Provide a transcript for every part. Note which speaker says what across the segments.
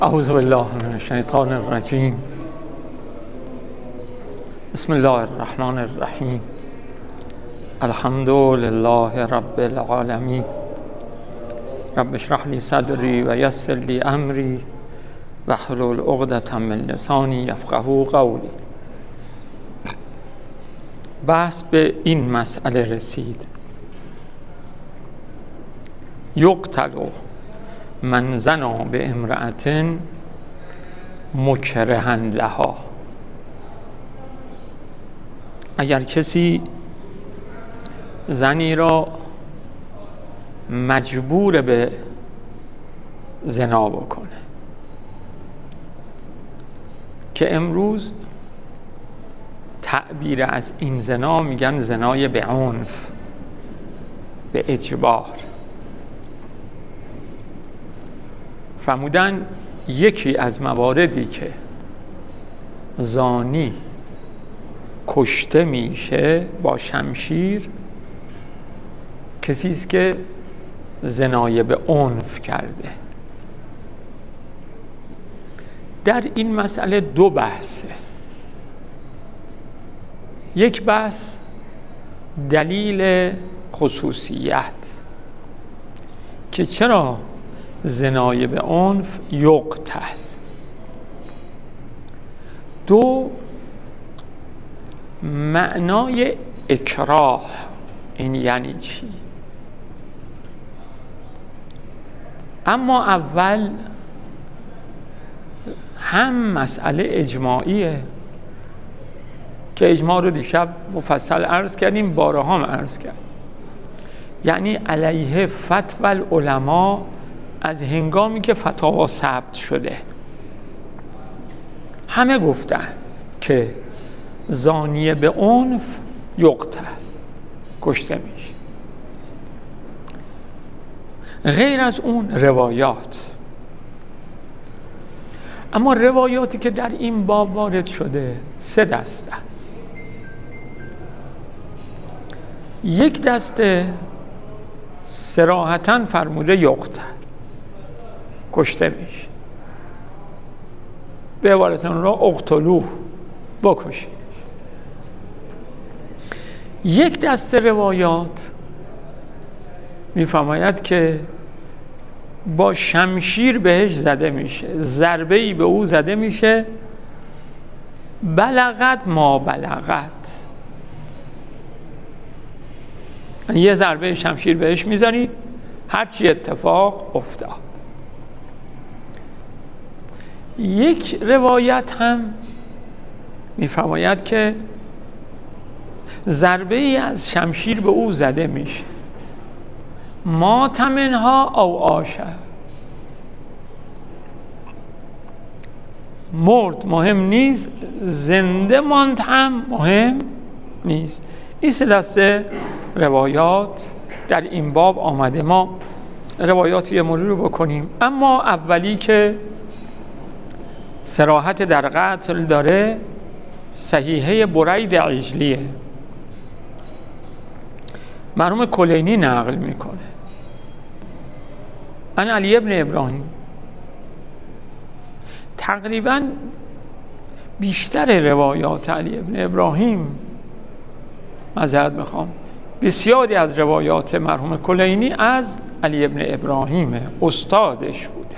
Speaker 1: اعوذ بالله من الشیطان الرجیم. بسم الله الرحمن الرحیم. الحمد لله رب العالمین. رب اشرح لی صدری و یسر لی امری واحلل عقدة من لسانی یفقهوا قولی. بحث به این مسئله رسید: یقتل من زنا به امرأة مکرها لها. اگر کسی زنی را مجبور به زنا بکنه، که امروز تعبیر از این زنا میگن زنای به عنف، به اجبار. فرمودن یکی از مواردی که زانی کشته میشه با شمشیر کسی است که زنای به عنف کرده. در این مسئله دو بحثه. یک بحث دلیل خصوصیت، که چرا زنای به عنف یقتل. دو، معنای اکراه. این یعنی چی؟ اما اول هم مسئله اجماعیه که اجماع رو دیشب مفصل عرض کردیم، بارها هم عرض کردیم. یعنی علیه فتوی العلماء از هنگامی که فتاوا ثبت شده، همه گفتن که زانی به عنف یقتل، کشته میشه. غیر از اون روایات. اما روایاتی که در این باب وارد شده سه دسته است. یک دسته صراحتاً فرموده یقتل، کشته میشه. به عبارتون را اقتلوه، بکشید. یک دسته روایات میفرماید که با شمشیر بهش زده میشه، ضربه‌ای به او زده میشه، بلغت ما بلغت. یه ضربه شمشیر بهش میزنید، هرچی اتفاق افتاد. یک روایت هم میفرماید که ضربه ای از شمشیر به او زده میشه، مات منها او عاشه، مرد مهم نیست، زنده ماند هم مهم نیست. این سه دسته روایات در این باب آمده. ما روایاتی مروری رو بکنیم. اما اولی که صراحت در قتل داره صحیحه برید عجلیه، مرحوم کلینی نقل میکنه عن علی ابن ابراهیم. تقریبا بیشتر روایات علی ابن ابراهیم، معذرت میخوام، بسیاری از روایات مرحوم کلینی از علی ابن ابراهیم، استادش بوده.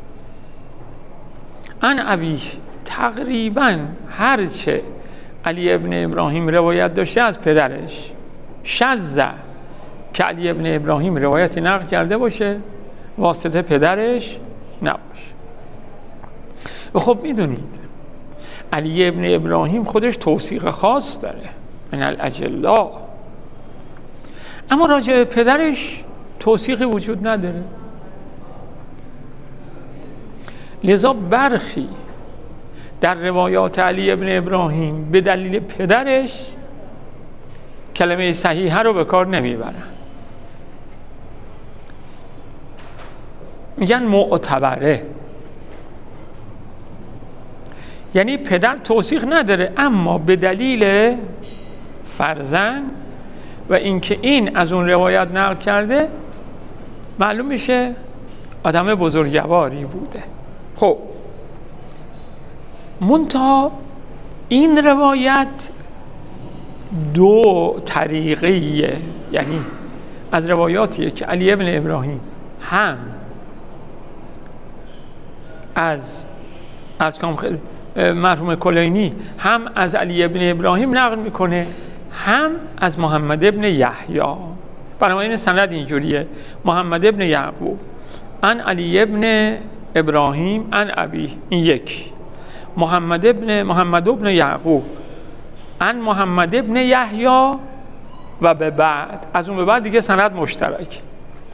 Speaker 1: عن ابی، تقریبا هرچه علی ابن ابراهیم روایت داشته از پدرش. شذ که علی ابن ابراهیم روایتی نقل کرده باشه واسطه پدرش نباشه. و خب میدونید علی ابن ابراهیم خودش توثیق خاص داره، من الاجلا، اما راجع به پدرش توثیقی وجود نداره. لذا برخی در روایات علی ابن ابراهیم به دلیل پدرش کلمه صحیحه رو به کار نمیبرن، میگن معتبره. یعنی پدر توثیق نداره، اما به دلیل فرزند و اینکه این از اون روایت نقل کرده معلوم میشه آدم بزرگواری بوده. خب منتها این روایت دو طریقیه، یعنی از روایاتیه که علی ابن ابراهیم هم از مرحوم کلینی هم از علی ابن ابراهیم نقل میکنه، هم از محمد ابن یحیی. بنابراین سند اینجوریه: محمد ابن یعقوب عن علی ابن ابراهیم عن ابی، این یک. محمد ابن یعقوب عن محمد ابن یحیی و به بعد، از اون به بعد دیگه سند مشترک.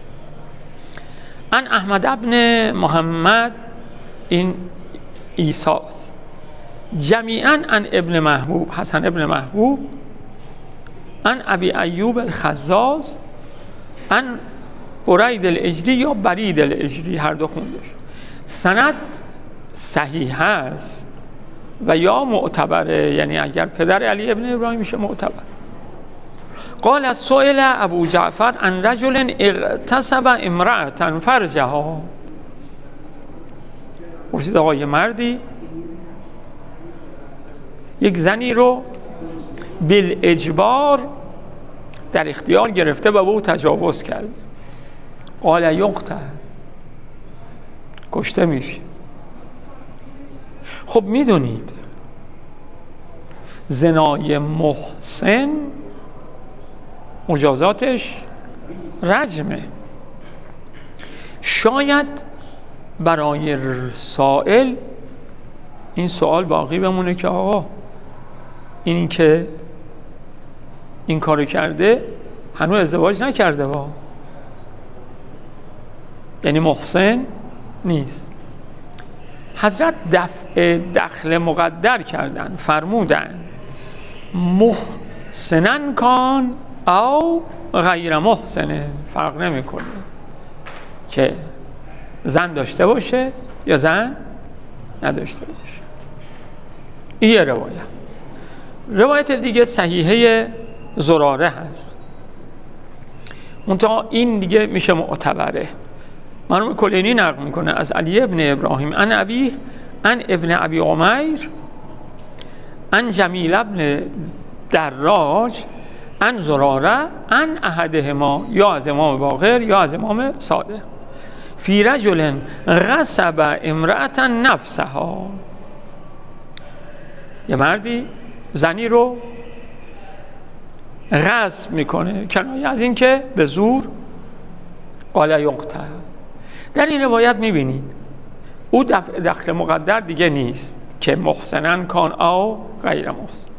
Speaker 1: عن احمد ابن محمد، این عیساس، جمیعاً عن ابن محبوب، حسن ابن محبوب، عن ابی ایوب الخزاز، عن برید الاجری یا برید الاجری، هر دو خوندش. سند صحیح هست و یا معتبره، یعنی اگر پدر علی ابن ابراهیم میشه معتبر. قال از سئل ابو جعفر عن رجل اغتصب امرأة فرجها، پرسید آقا یه مردی یک زنی رو بالاجبار در اختیار گرفته و به او تجاوز کرد. قال یقتل، کشته میشه. خب میدونید زنای محسن مجازاتش رجمه. شاید برای سائل این سوال باقی بمونه که آقا این که این کارو کرده هنوز ازدواج نکرده با، یعنی محسن نیست. حضرت دفع دخل مقدر کردن، فرمودن محسنن کان او غیر محسنه، فرق نمیکنه که زن داشته باشه یا زن نداشته باشه. این یه روایت دیگه صحیحه زراره هست، منتها این دیگه میشه معتبره. مرحوم کلینی نقل میکنه از علی ابن ابراهیم عن ابی عن ابن ابی عمیر عن جمیل ابن دراج عن زراره عن احدهما، یا از امام باقر یا از امام صادق، فی رجل غصب امرأة نفسها، یه مردی زنی رو غصب میکنه، کنایه از این که به زور. قال یقتل. در این روایت میبینید او دخل مقدر دیگه نیست که محسنن کان او غیر محسن.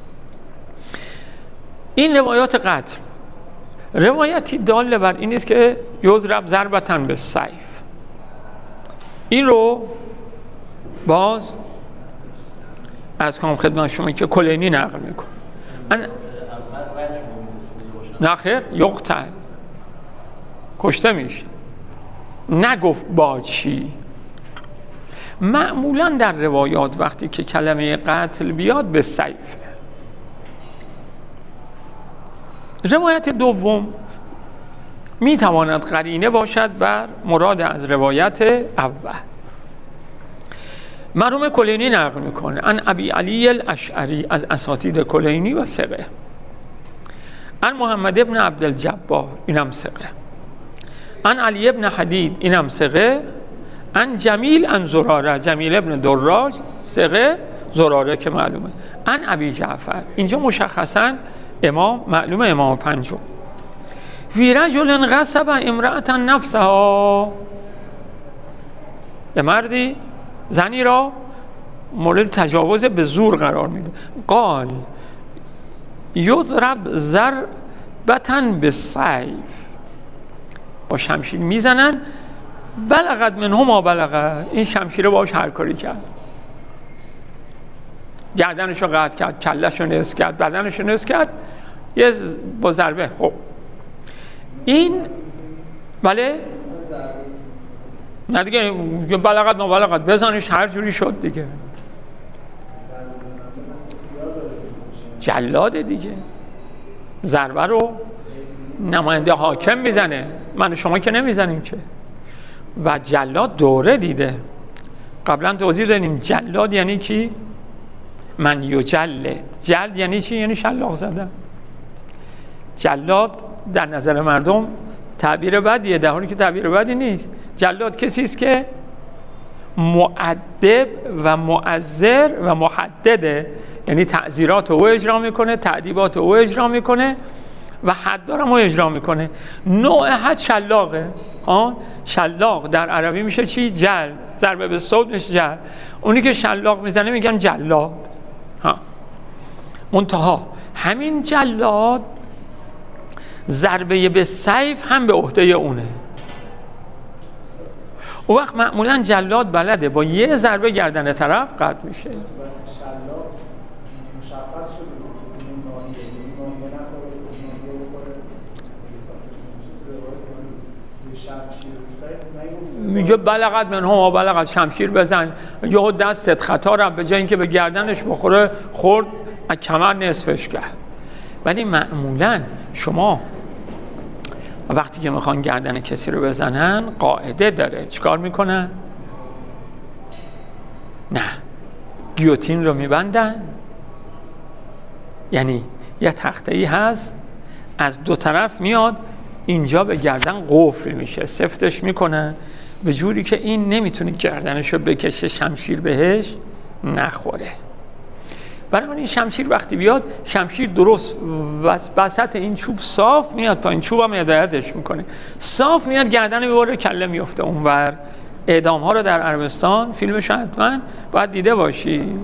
Speaker 1: این روایات قتل روایتی داله بر این است که یضرب ضربة بالسیف. این رو باز از کنم خدمت شما که کلینی نقل میکنه. نخیر، یقتل، کشته میشه، نگفت با چی. معمولا در روایات وقتی که کلمه قتل بیاد به سیف. روایت دوم میتواند قرینه باشد بر مراد از روایت اول. مرحوم کلینی نقل میکنه عن ابی علی الاشعری، از اساتید کلینی و ثقه، عن محمد ابن عبدالجبار، اینم ثقه، عن علی ابن حدید، اینم ثقه، عن جمیل عن زراره، جمیل ابن دراج ثقه، زراره که معلومه، عن ابی جعفر. اینجا مشخصا امام معلومه، امام پنجم. فی رجل غصب امرأة نفسها، یه مردی زنی را مورد تجاوز به زور قرار میده. قال یضرب ضربة بالسیف، با شمشیر میزنن، بلغت منه ما بلغت، این شمشیر باش هر کاری کرد، گردنشو قطع کرد، کلهشو نصف کرد، بدنشو نصف کرد، یه با ضربه. خب این بله نه دیگه، بلغت ما بلغت، بزنش هر جوری شد دیگه، جلاده دیگه. ضربه رو نماینده حاکم میزنه، من و شما که نمیزنیم که. و جلاد دوره دیده، قبلا توضیح دادیم جلاد یعنی کی؟ من یجلد. جلد یعنی چی؟ یعنی شلاق زدن. جلاد در نظر مردم تعبیر بدیه، در حالی که تعبیر بدی نیست. جلاد کسی است که مؤدب و معذر و محدده، یعنی تعزیرات او اجرا میکنه، تعدیبات او اجرا میکنه و حد هم او اجرا میکنه. نوع حد شلاقه. شلاق در عربی میشه چی؟ جلد. ضربه به صوت میشه جلد. اونی که شلاق میزنه میگن جلاد. منتها همین جلاد ضربه به سیف هم به عهده اونه. اون وقت معمولا جلاد بلده با یه ضربه گردن طرف قطع میشه. میگه بلغت منهم و بلغت، شمشیر بزن، یا دستت خطا رفت، به جای اینکه به گردنش بخوره خورد از کمر نصفش کرد. ولی معمولا شما وقتی که میخوان گردن کسی رو بزنن قاعده داره. چیکار میکنن؟ نه، گیوتین رو میبندن، یعنی یه تخته‌ای هست از دو طرف میاد اینجا به گردن قفل میشه، سفتش میکنن به جوری که این نمیتونه گردنشو بکشه، شمشیر بهش نخوره. بنابراین شمشیر وقتی بیاد، شمشیر درست وسط این چوب صاف میاد پایین، چوب هم هدایتش میکنه، صاف میاد گردن میبره، کله میفته اونور. اعدام ها رو در عربستان فیلمش حتما باید دیده باشی.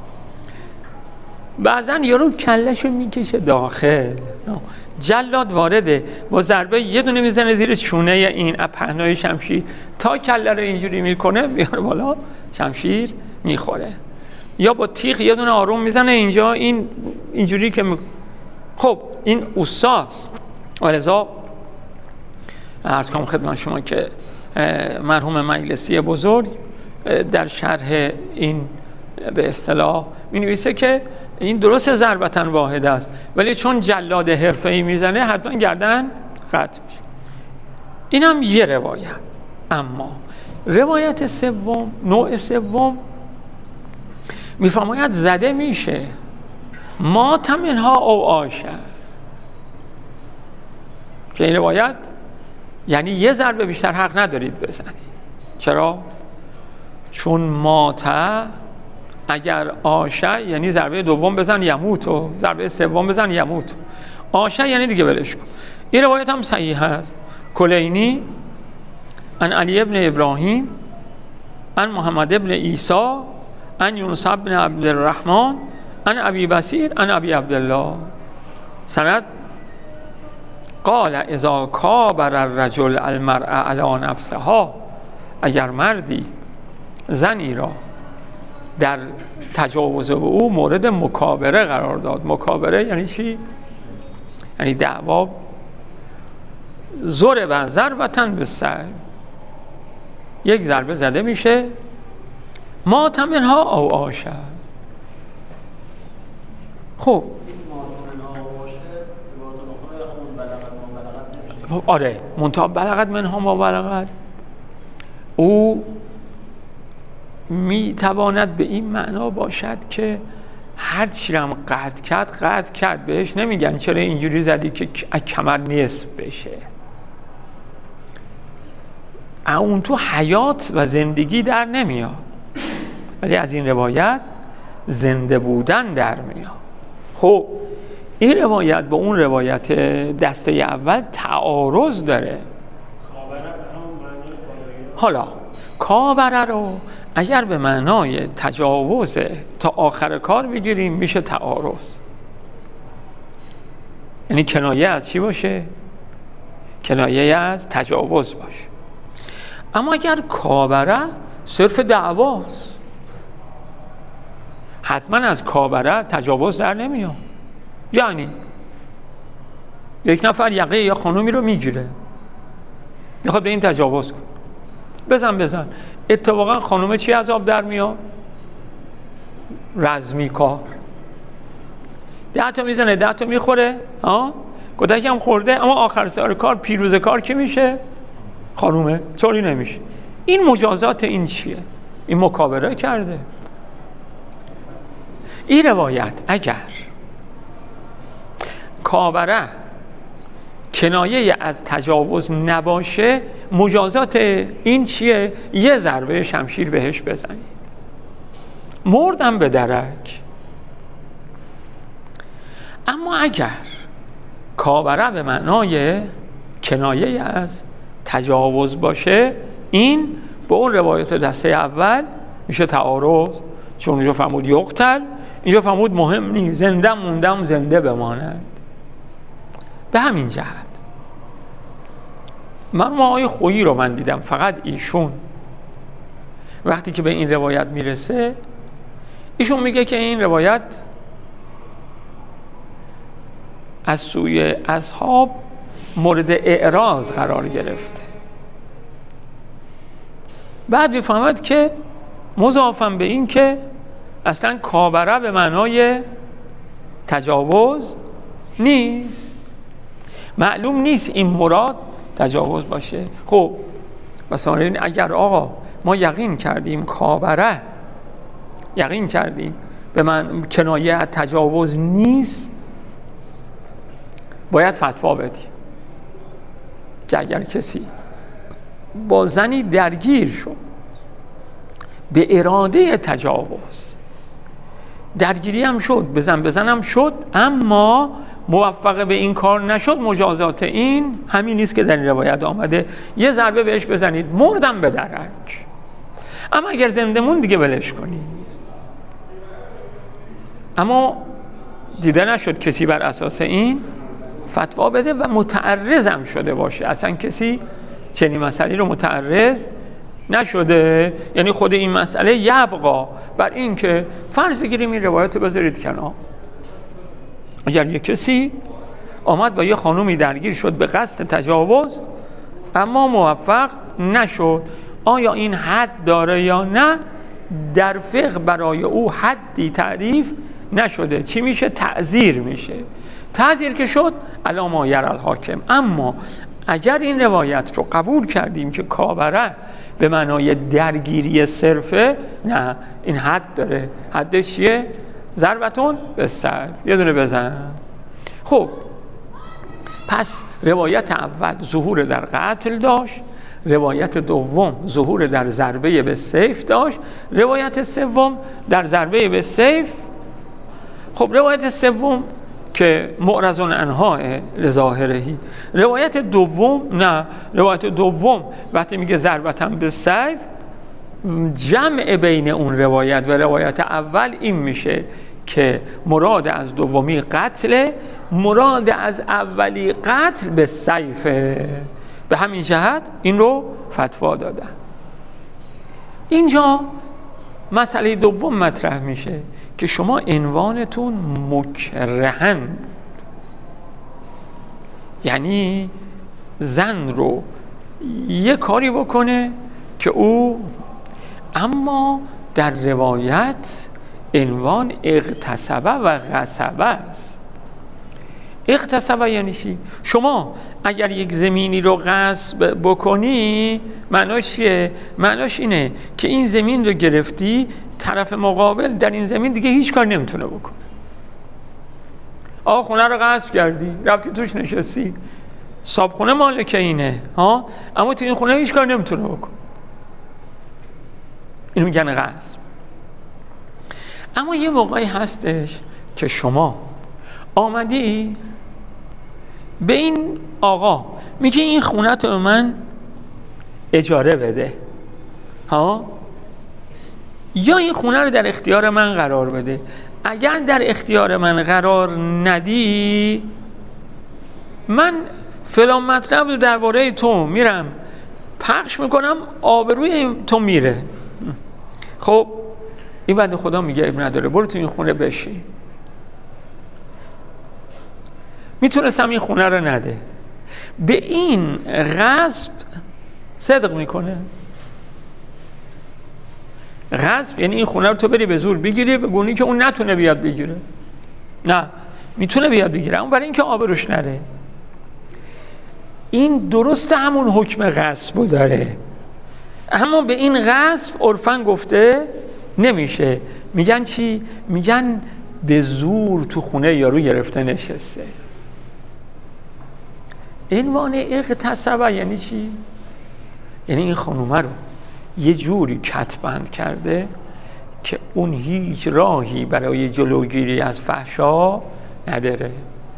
Speaker 1: بعضن یارو کلهشو میکشه داخل، جلاد وارده با ضربه یه دونه میزنه زیر چونه این پهنای شمشیر تا کله رو اینجوری میکنه بیاره بالا، شمشیر میخوره. یا با تیغ یه دونه آروم میزنه اینجا، این اینجوری که خب این اوساس. ولذا عرض کنم خدمت شما که مرحوم مجلسی بزرگ در شرح این به اصطلاح می نویسه که این درست ضربتن واحد است، ولی چون جلاد حرفه‌ای میزنه حتما گردن قطع میشه. این هم یه روایت. اما روایت سوم، نوع سوم میفرماید زده میشه مات منها او عاش، که این روایت یعنی یه ضربه بیشتر حق ندارید بزنید. چرا؟ چون ماته اگر آشه یعنی ضربه دوم بزن یموتو، ضربه سوم بزن یموتو. آشه یعنی دیگه ولش کن. این روایت هم صحیح هست. کلینی عن علی ابن ابراهیم عن محمد ابن عیسی عن یونس ابن عبدالرحمن عن ابی بصیر عن ابی عبدالله. سند قال اذا کابر الرجل المرأة علی نفسها، اگر مردی زنی را در تجاوز او مورد مکابره قرار داد. مکابره یعنی چی؟ یعنی دعوا. ضرب ضربة بالسیف، یک ضربه زده میشه مات منها او عاش. خب آره، منتها بلغت منها ما بلغت او می تواند به این معنا باشد که هر چی هم قطع کرد بهش نمیگن چرا اینجوری زدی که کمر نصف بشه. اون تو حیات و زندگی در نمیاد، ولی از این روایت زنده بودن در میاد. خب این روایت با اون روایت دسته اول تعارض داره. حالا کابره رو اگر به معنای تجاوز تا آخر کار بگیریم میشه تعارض، یعنی کنایه از چی باشه؟ کنایه از تجاوز باشه. اما اگر کابره صرف دعواست، حتما از کابره تجاوز در نمیاد. یعنی یک نفر یقه یا خانومی رو میگیره، میخواد به این تجاوز کنه، بزن اتفاقا خانومه چی عذاب در میاد؟ رزمی کار. 10 تا میزنه 10 تا میخوره، کتک هم خورده، اما آخر سر کار پیروز کار کی میشه؟ خانومه. طوری نمیشه. این مجازات این چیه؟ این مکابره کرده. این روایت اگر کابره کنایه از تجاوز نباشه، مجازات این چیه؟ یه ضربه شمشیر بهش بزنید، مردم به درک. اما اگر کابره به معنای کنایه از تجاوز باشه، این به اون روایت دسته اول میشه تعارض، چون اونجا فرمود یقتل، اینجا فرمود مهم نیست، زنده موندم زنده بماند. به همین جهت من آقای خویی رو من دیدم، فقط ایشون وقتی که به این روایت میرسه، ایشون میگه که این روایت از سوی اصحاب مورد اعراض قرار گرفته. بعد میفهمد که مضافاً به این که اصلا کابره به معنای تجاوز نیست، معلوم نیست این مراد تجاوز باشه. خب مثلا اگر آقا ما یقین کردیم کابره، یقین کردیم به من کنایه از تجاوز نیست، باید فتوا بدیم که اگر کسی با زنی درگیر شد به اراده تجاوز، درگیری هم شد، بزن هم شد، اما موفق به این کار نشد، مجازات این همین نیست که در این روایت آمده، یه ضربه بهش بزنید، مردم به درک. اما اگر زنده مون دیگه ولش کنید. اما دیده نشد کسی بر اساس این فتوا بده و متعرض هم شده باشه، اصلا کسی چنین مسئله رو متعرض نشده، یعنی خود این مسئله یبقا بر این که فرض بگیریم این روایت رو بذارید کنار، اگر یک کسی آمد با یه خانومی درگیر شد به قصد تجاوز اما موفق نشد، آیا این حد داره یا نه؟ در فقه برای او حدی تعریف نشده. چی میشه؟ تعزیر میشه. تعزیر که شد علی ما یری الحاکم. اما اگر این روایت رو قبول کردیم که کابره به معنای درگیری صرفه، نه، این حد داره. حدش چیه؟ ضربتون بالسیف، یه دونه بزن. خب پس روایت اول ظهور در قتل داشت، روایت دوم ظهور در ضربه به سیف داشت، روایت سوم در ضربه به سیف. خب روایت سوم که معرض عنها لظاهرهی، روایت دوم نه، روایت دوم وقتی میگه ضربتن به سیف، جمع بین اون روایت و روایت اول این میشه که مراد از دومی قتل، مراد از اولی قتل به سیفه. به همین جهت این رو فتوا دادن. اینجا مسئله دوم مطرح میشه که شما عنوانتون مکرهن بود، یعنی زن رو یه کاری بکنه که او، اما در روایت عنوان اغتصبه و غصبه است. اغتصبه یعنی چی؟ شما اگر یک زمینی رو غصب بکنی، معناش چیه؟ معناش اینه که این زمین رو گرفتی، طرف مقابل در این زمین دیگه هیچ کار نمیتونه بکنه. آقا خونه رو غصب کردی، رفتی توش نشستی، صاحب خونه مالک اینه ها، اما تو این خونه هیچ کار نمیتونه بکنه. اینو میگن غصب. اما یه موقعی هستش که شما آمدی به این آقا میگه این خونه تو من اجاره بده ها، یا این خونه رو در اختیار من قرار بده. اگر در اختیار من قرار ندی، من فلان مطلب رو درباره تو میرم پخش میکنم، آبروی تو میره. خب این بنده خدا میگه اب نداره، برو تو این خونه بشی. میتونستم این خونه رو نده. به این غصب صدق میکنه. غصب یعنی این خونه رو تو بری به زور بگیری، به گونی که اون نتونه بیاد بگیره. نه، میتونه بیاد بگیره، اما برای اینکه آبروش نره. این درست همون حکم غصب داره، اما به این غصب عرفاً گفته نمیشه. میگن چی؟ میگن به زور تو خونه یارو گرفته نشسته. عنوان اغتصبه یعنی چی؟ یعنی این خانومه رو یه جوری کتبند کرده که اون هیچ راهی برای جلوگیری از فحشا نداره.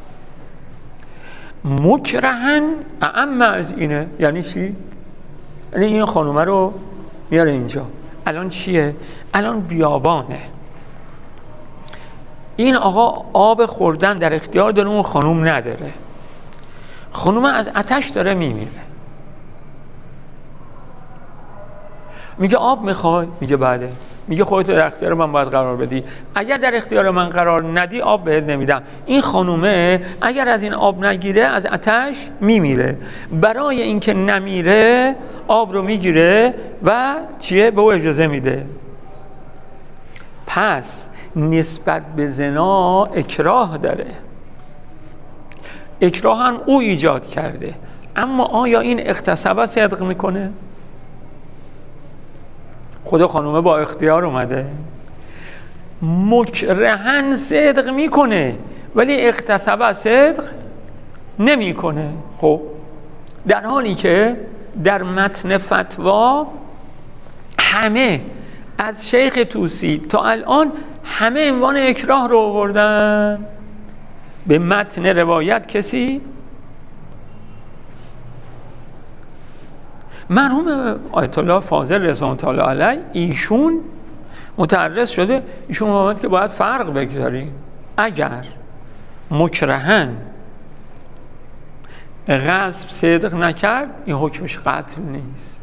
Speaker 1: مکرهن اعم از اینه یعنی چی؟ یعنی این خانومه رو میاره اینجا. الان چیه؟ الان بیابانه. این آقا آب خوردن در اختیار داره، اون خانوم نداره. خانومه از آتش داره میمیره. میگه آب میخوای؟ میگه بله. میگه خودت در اختیار من باید قرار بدی. اگر در اختیار من قرار ندی آب بهت نمیدم. این خانومه اگر از این آب نگیره از آتش میمیره. برای اینکه نمیره آب رو میگیره و چیه؟ به او اجازه میده. پس نسبت به زنا اکراه داره. اکراه هم او ایجاد کرده. اما آیا این اغتصب صدق میکنه؟ خود خانومه با اختیار اومده. مکرهن صدق میکنه ولی اغتصب صدق نمیکنه. خب در حالی که در متن فتوا همه از شیخ طوسی تا الان همه عنوان اکراه رو آوردن. به متن روایت کسی مرحوم آیت الله فاضل رضوان الله علیه ایشون متعرض شده، ایشون اومد که باید فرق بگذاریم. اگر مکرهن غصب صدق نکرد این حکمش قتل نیست،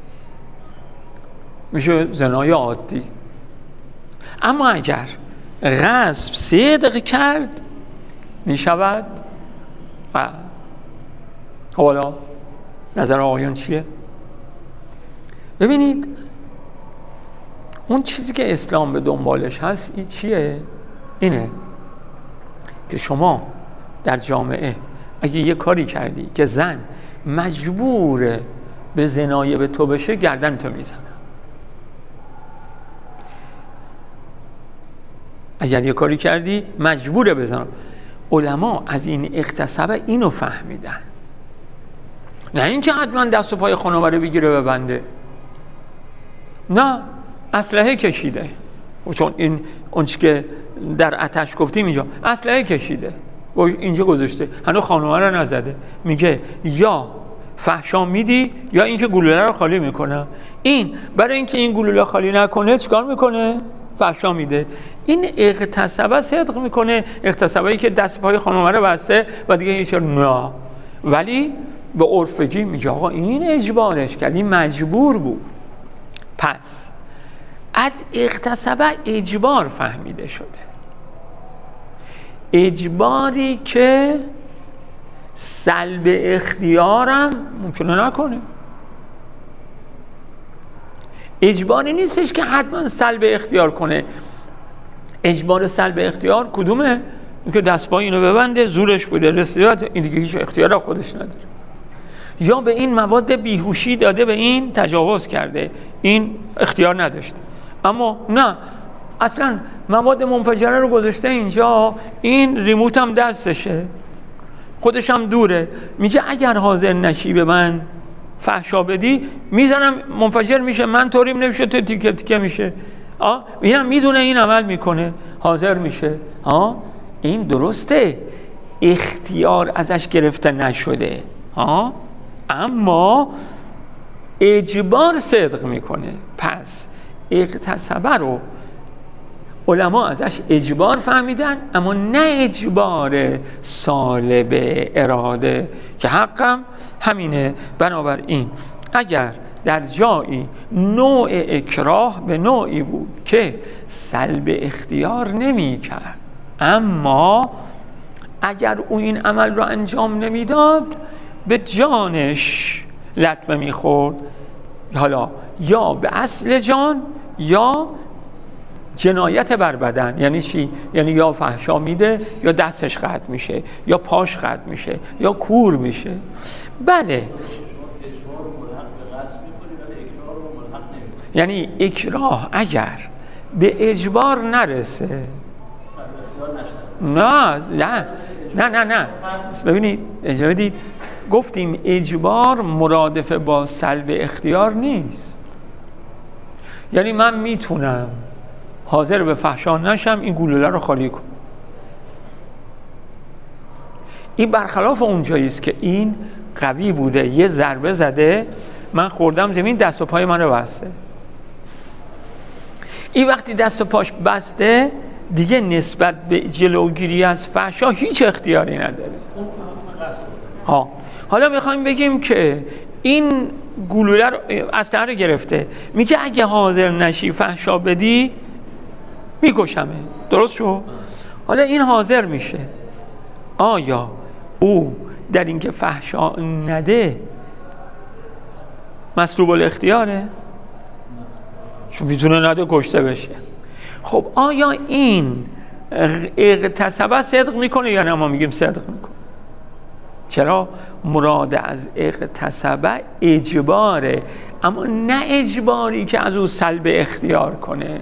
Speaker 1: میشه زنای عادی. اما اگر غصب صدق کرد میشود. حالا نظر آقایان چیه؟ ببینید اون چیزی که اسلام به دنبالش هست این چیه؟ اینه که شما در جامعه اگه یه کاری کردی که زن مجبوره به زنای به تو بشه گردن تو میزنه. اگر یه کاری کردی مجبوره بزنه. علما از این اغتصب اینو فهمیدن، نه اینکه حتما دست و پای خانواده رو بگیره ببنده. نه، اسلحه کشیده. چون این اون چی که در آتش گفتیم اینجا اسلحه کشیده اینجا گذاشته، هنوز خانواده رو نزده. میگه یا فحشا میدی یا اینکه گلوله رو خالی میکنه. این برای اینکه این گلوله خالی نکنه چیکار میکنه؟ فحشا میده. این اغتصب صدق میکنه، اغتصبایی که دست پای خانواده رو بسته و دیگه هیچ نه. ولی به عرفگی میگه آقا این اجبارش کرد، این مجبور بود. پس از اغتصب اجبار فهمیده شده، اجباری که سلب اختیارم ممکنه نکنه. اجباری نیستش که حتما سلب اختیار کنه. اجبار سلب اختیار کدومه؟ این که دست پای اینو ببنده، زورش بوده، رسیدت، این دیگه هیچ اختیار خودش نداره. یا به این مواد بیهوشی داده، به این تجاوز کرده، این اختیار نداشته. اما نه، اصلا مواد منفجره رو گذاشته اینجا، این ریموت هم دستشه، خودش هم دوره. میگه اگر حاضر نشی به من فحشا بدی میزنم منفجر میشه، من طوریم نمیشه، تو تیکه تیکه میشه. اینم میدونه، این عمل میکنه، حاضر میشه. این درسته اختیار ازش گرفته نشده، اما اجبار صدق میکنه. پس اغتصبه رو علما ازش اجبار فهمیدن، اما نه اجبار سالب اراده که حقم همینه. بنابراین اگر در جایی نوع اکراه به نوعی بود که سلب اختیار نمی کرد، اما اگر او این عمل رو انجام نمیداد به جانش لطمه میخورد، حالا یا به اصل جان یا جنایت بر بدن. یعنی چی؟ یعنی یا فحشا میده یا دستش قطع میشه یا پاش قطع میشه یا کور میشه. بله، یعنی اکراه اگر به اجبار نرسه، نه ببینید، اجازه بدید، گفتیم اجبار مرادف با سلب اختیار نیست. یعنی من میتونم حاضر به فحشا نشم، این گلوله رو خالی کنم. این برخلاف اونجایی است که این قوی بوده، یه ضربه زده، من خوردم زمین، دست و پای من رو بسته. این وقتی دست و پاش بسته دیگه نسبت به جلوگیری از فحشا هیچ اختیاری نداره. حالا میخوایم بگیم که این گلوله رو اسلحه رو گرفته، میگه اگه حاضر نشی فحشا بدی میکشمه. درست شو؟ حالا این حاضر میشه، آیا او در اینکه فحشا نده مسلوب الاختیاره؟ چون میتونه نده کشته بشه. خب آیا این اغتصب صدق میکنه یا نه؟ ما میگیم صدق میکنه. چرا؟ مراد از اغتصب اجباره، اما نه اجباری که از او سلب اختیار کنه.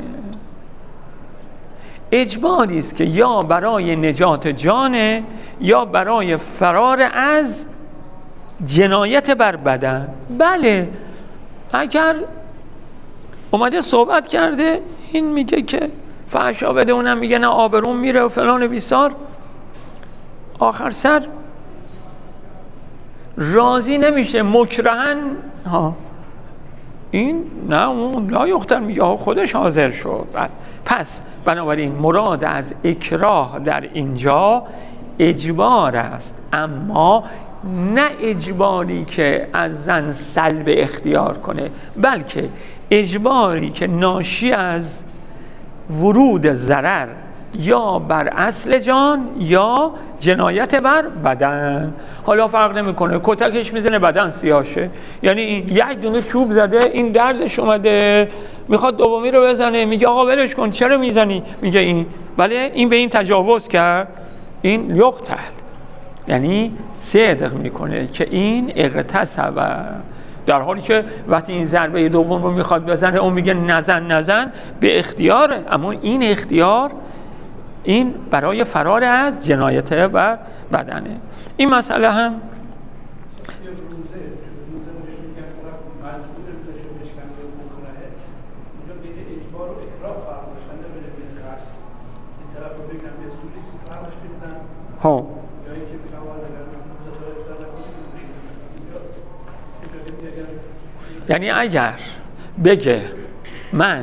Speaker 1: اجباری است که یا برای نجات جانه یا برای فرار از جنایت بر بدن. بله، اگر اومده صحبت کرده، این میگه که فحشا بده، اونم میگه نه آبروم میره و فلان و بیسار، آخر سر راضی نمیشه، مکرهن این نه اون لا یختر، میگه خودش حاضر شد. پس بنابراین مراد از اکراه در اینجا اجبار است، اما نه اجباری که از زن سلب اختیار کنه، بلکه اجباری که ناشی از ورود ضرر یا بر اصل جان یا جنایت بر بدن. حالا فرق نمیکنه، کتکش میزنه بدن سیاشه، یعنی این یک دونه چوب زده، این دردش اومده، میخواد دومی رو بزنه، میگه آقا ولش کن، چرا میزنی؟ میگه این بله، این به این تجاوز کرد، این یقتل، یعنی صدق میکنه که این اغتصب، در حالی که وقتی این ضربه دوم رو میخواد بزنه اون میگه نزن به اختیاره، اما این اختیار این برای فرار از جنایت بر بدنه. این مسئله هم یعنی اگر بگه من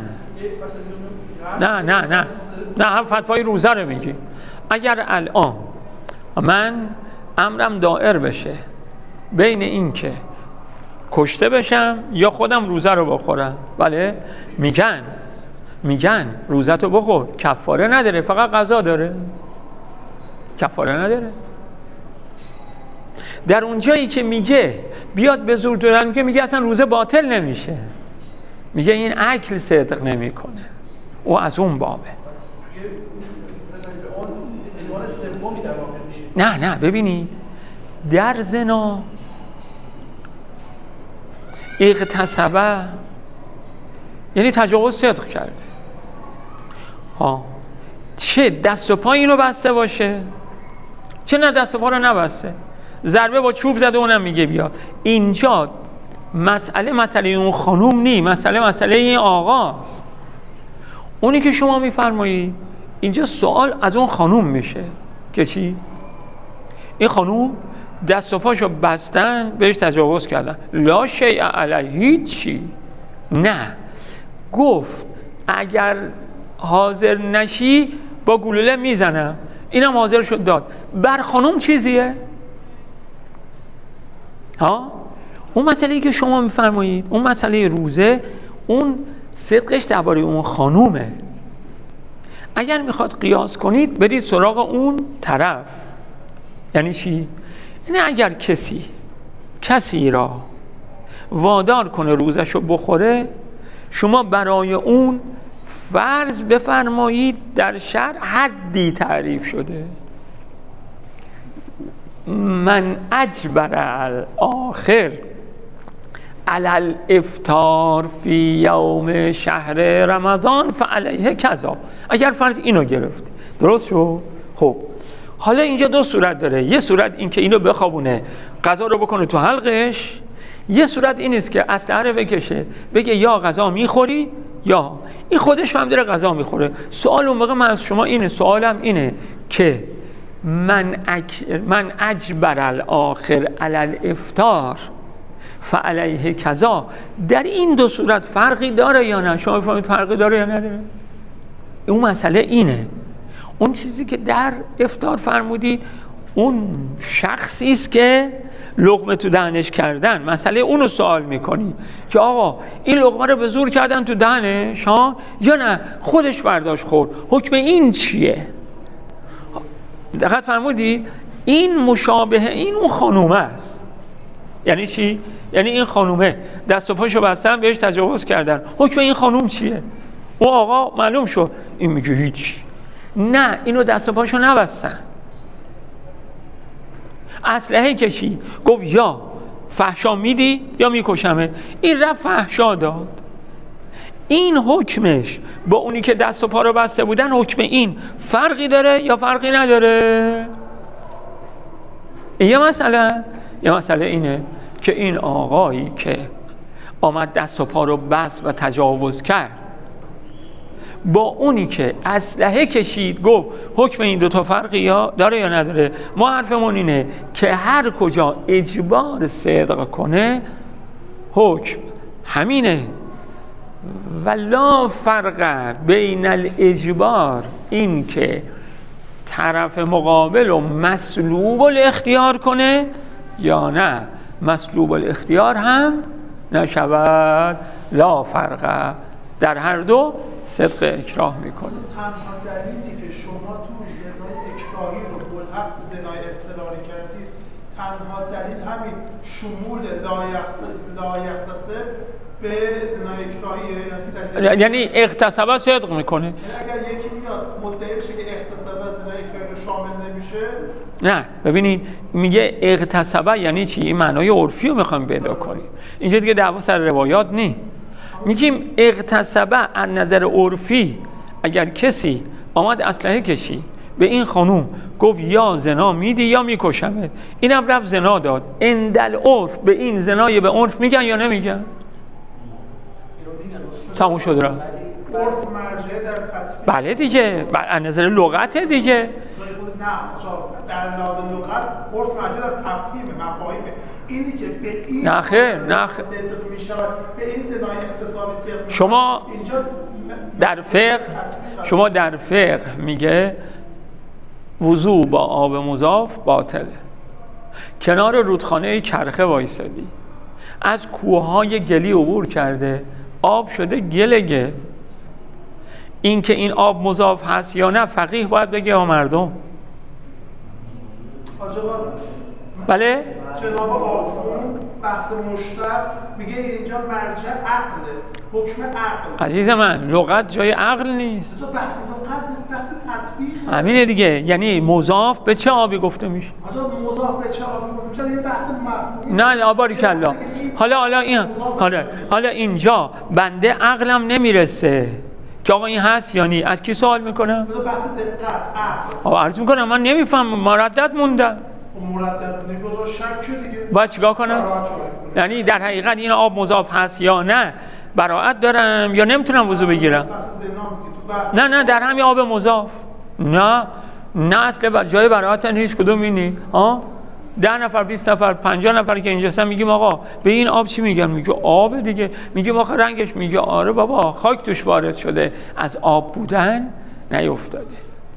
Speaker 1: نه هم فتوای روزه رو میگی، اگر الان من امرم دائر بشه بین این که کشته بشم یا خودم روزه رو بخورم، بله، میگن روزه تو بخور، کفاره نداره، فقط قضا داره، کفاره نداره. در اون جایی که میگه بیاد به زور دادن، که میگه اصلا روزه باطل نمیشه، میگه این اکل صدق نمیکنه، او از اون بابه. نه ببینید، در زنا اغتصبه یعنی تجاوز صدق کرده، چه دست و پا اینو بسته باشه، چه نه دست و پا رو نبسته، ضربه با چوب زده، اونم میگه بیاد. اینجا مسئله اون خانوم نی، مسئله این آقاست. اونی که شما میفرمایید اینجا سوال از اون خانوم میشه که چی؟ این خانوم دست و پاشو بستن، بهش تجاوز کردن، لا شیء علیه، هیچی نه، گفت اگر حاضر نشی با گلوله میزنم، اینم حاضر شد داد. بر خانوم چیزیه؟ اون مسئله‌ای که شما میفرمایید، اون مسئله روزه، اون صدقش درباره اون خانومه. اگر میخواد قیاس کنید برید سراغ اون طرف. یعنی چی؟ یعنی اگر کسی را وادار کنه روزشو بخوره، شما برای اون فرض بفرمایید در شرع حدی تعریف شده، من اجبر الاخر علی الافطار فی یوم شهر رمضان فعلیه کذا. اگر فرض اینو گرفتی، درست شو؟ خب حالا اینجا دو صورت داره. یه صورت این که اینو بخوابونه غذا رو بکنه تو حلقش، یه صورت این است که اسلحه رو بکشه بگه یا غذا میخوری یا این خودش فهم داره غذا میخوره. سوال اون موقع من از شما اینه، سوالم اینه که من اجبر الاخر علی الافطار فعلیه کذا، در این دو صورت فرقی داره یا نه؟ شما فهمید فرقی داره یا نداره؟ اون مسئله اینه. اون چیزی که در افطار فرمودید اون شخصی است که لقمه تو دهنش کردن، مسئله اونو سوال میکنی که آقا این لقمه رو به زور کردن تو دهنش ها یا نه خودش برداشت خورد، حکم این چیه؟ دقت فرمودید؟ این مشابه این اون خانومه است. یعنی چی؟ یعنی این خانومه دست و پاشو بستن بهش تجاوز کردن، حکم این خانوم چیه؟ اون آقا معلوم شد، این میگه هیچ. نه، اینو دست و پاشو نبستن، اسلحه کشید گفت یا فحشا میدی یا میکشمه، این رفت فحشا داد. این حکمش با اونی که دست و پا رو بسته بودن حکم این فرقی داره یا فرقی نداره؟ یه مسئله اینه که این آقایی که آمد دست و پا رو بست و تجاوز کرد با اونی که اسلحه کشید گفت حکم این دوتا فرقی داره یا نداره؟ ما حرفمون اینه که هر کجا اجبار صدق کنه حکم همینه. ولا فرق بین الاجبار، این که طرف مقابل رو مسلوب الاختیار کنه یا نه مسلوب الاختیار هم نشود، لا فرق، در هر دو صدق اکراه میکنه.
Speaker 2: تنها دلیلی که شما تو زنای اکراهی رو ملحق زنای اصطلاحی کردید، تنها دلیل همین شمول لایختصب به زنای اکراهی،
Speaker 1: یعنی اغتصب صدق میکنه.
Speaker 2: یعنی اگر یکی میاد مدعی بشه که اغتصب زنای اکراهی شامل نمیشه.
Speaker 1: نه ببینید میگه اغتصب یعنی چی؟ این معنای عرفی رو میخوایم پیدا کنیم. اینجا دیگه دعوا سر روایات نی. میگیم اغتصب از نظر عرفی اگر کسی آمد اسلحه کشید به این خانوم گفت یا زنا میدی یا میکشمت، اینم رفت زنا داد، اندل عرف به این زنای به عرف میگن یا نمیگن؟ تموم شد را.
Speaker 2: عرف مرجعه در تطبیق.
Speaker 1: بله دیگه، از نظر لغت دیگه.
Speaker 2: نه در لحاظ لغت عرف مرجعه در تفهیم مفاهیم. اینی که به این
Speaker 1: نه خیر
Speaker 2: صدق میشود، به این زنای اغتصابی صدق
Speaker 1: شما
Speaker 2: اینجا
Speaker 1: در فقه میگه وضو با آب مضاف باطله. کنار رودخانه چرخه وایسادی، از کوههای گلی عبور کرده، آب شده گل. این که این آب مضاف هست یا نه فقیه باید بگه یا مردم. بله؟
Speaker 2: جناب آخوند بحث مشترک میگه اینجا مرجع عقله، حکم عقل.
Speaker 1: عزیز من لغت جای عقل نیست.
Speaker 2: بحث لغت نیست، بحث تطبیق.
Speaker 1: همینه دیگه، یعنی مضاف به چه آبی گفته میشه؟
Speaker 2: مضاف به چه آبی گفته میشه؟ یه بحث مفهومی.
Speaker 1: نه آباری کلا. حالا اینجا بنده عقلم نمیرسه که آقا این هست یا نی. از کی سوال میکنم؟
Speaker 2: بحث دقت عقل.
Speaker 1: عرض میکنم من نمیفهمم، مردد موندم.
Speaker 2: مردد نگذار شک دیگه.
Speaker 1: باید چیکار کنم؟ یعنی در حقیقت این آب مضاف هست یا نه براءت دارم یا نمیتونم وضو بگیرم؟ نه در همین آب مضاف. نه اصل جای براءت هیچ کدوم اینی. 10 نفر 20 نفر 50 نفر که اینجا هستن میگیم آقا به این آب چی میگن؟ میگه آب دیگه. میگیم آخه رنگش، میگه آره بابا خاک توش وارد شده، از آب بودن نیفتاده.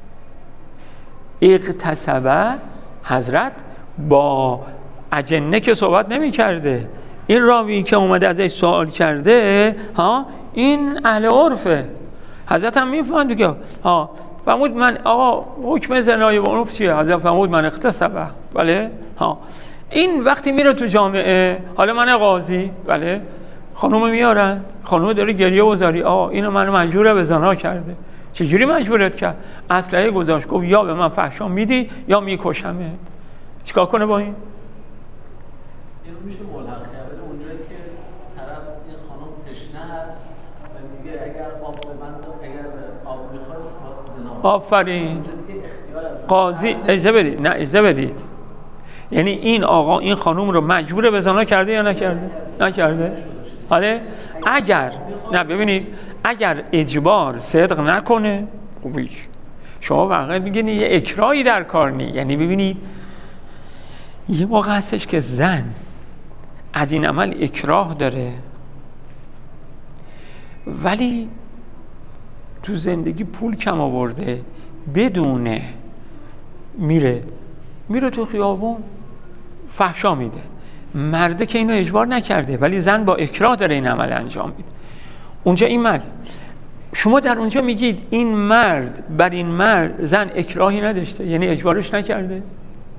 Speaker 1: اغتصب حضرت با اجنه که صحبت نمی کرده. این راوی که اومده ازش سوال کرده این اهل عرفه. حضرت هم میفهمد دیگه. فرمود من آقا حکم زنای به عرف چیه؟ حضرت فرمود من اغتصبه. بله. این وقتی میره تو جامعه، حالا من قاضی، بله، خانومو میارن، خانومو داره گریه و زاری، اینو منو مجبوره به زنا کرده. چجوری مجبورت کرد؟ اسلحه گذاشت گفت یا به من فحشا میدی یا میکشمت. چیکار کنه با این؟
Speaker 3: اینو میشه ملحق کرده اونجایی که طرف این خانم تشنه هست و میگه اگر آب میخواد زنا
Speaker 1: آفرین. قاضی اجازه بدید، نه اجازه بدید، یعنی این آقا این خانوم رو مجبور به زنا کرده یا نکرده؟ نکرده. حالا اگر نه ببینید اگر اجبار صدق نکنه خب هیچ، شما واقعا میگین یه اکراهی در کار نی. یعنی ببینید یه موقع هستش که زن از این عمل اکراه داره ولی تو زندگی پول کم آورده، بدونه میره تو خیابون فحشا میده. مرده که اینو اجبار نکرده ولی زن با اکراه داره این عمل انجام میده. اونجا این مرد، شما در اونجا میگید این مرد بر این مرد زن اکراهی نداشته، یعنی اجبارش نکرده؟
Speaker 3: اجبار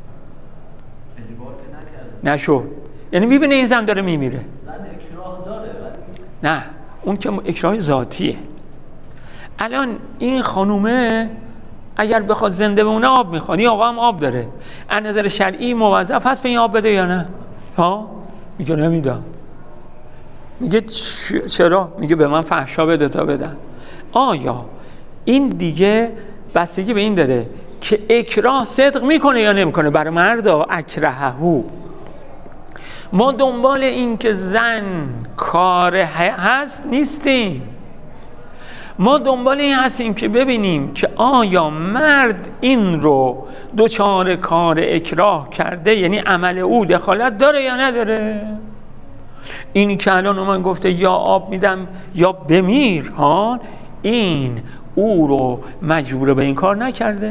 Speaker 3: که نکرده.
Speaker 1: نشو، یعنی میبینه این زن داره میمیره.
Speaker 3: زن اکراه داره ولی
Speaker 1: نه، اون که اکراه ذاتیه. الان این خانومه اگر بخواد زنده بمونه آب میخواد، این آقا هم آب داره، از نظر شرعی موظف هست به این آب بده یا نه؟ ها؟ میگه نمیدم. میگه چرا؟ میگه به من فحشا بده تا بدم. آیا این دیگه بستگی به این داره که اکراه صدق میکنه یا نمیکنه؟ برای مرد اکرههو، ما دنبال این که زن کار هست نیستیم، ما دنبال این هستیم که ببینیم که آیا مرد این رو دوچار کار اکراه کرده، یعنی عمل او دخالت داره یا نداره. اینی که الان من گفته یا آب میدم یا بمیر، ها، این او رو مجبور به این کار نکرده،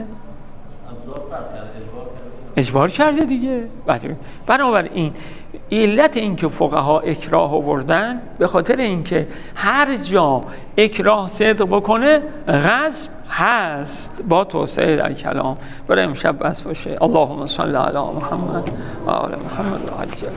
Speaker 1: اجبار کرده دیگه. بنابراین علت این که فقها اکراه آوردن به خاطر این که هر جا اکراه صدق بکنه غصب هست. با توسعه در کلام برای امشب بس باشه. اللهم صل علی محمد و آل محمد و عجل.